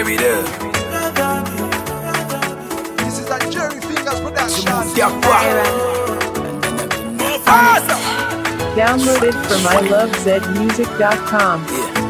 Jerry there. This is a Jerry Fingers production. Download it from ilovezmusic.com.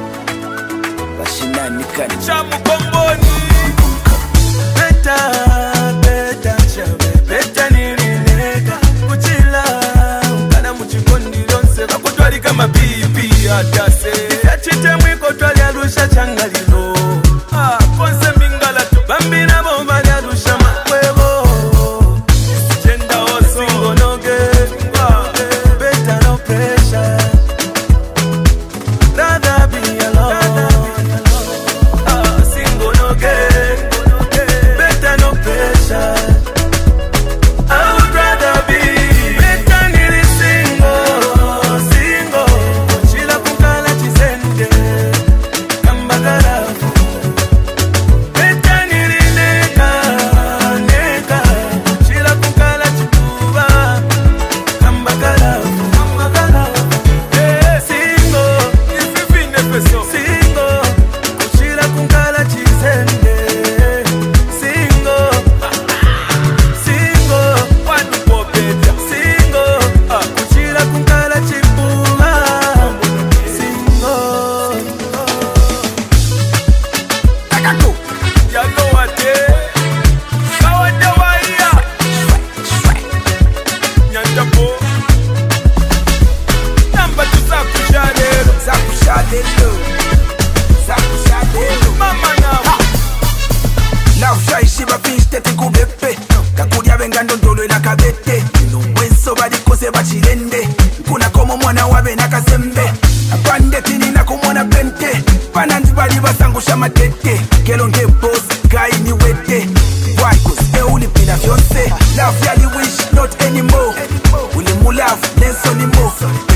Kuna komo mwana wabe nakazembe Apande tini na kumona pente Pananzi bali basangusha matete Kelo nge boss, kai ni wete Why? Cause euli pina fiance Love yali wish, not anymore Uli mu love, nenso ni mo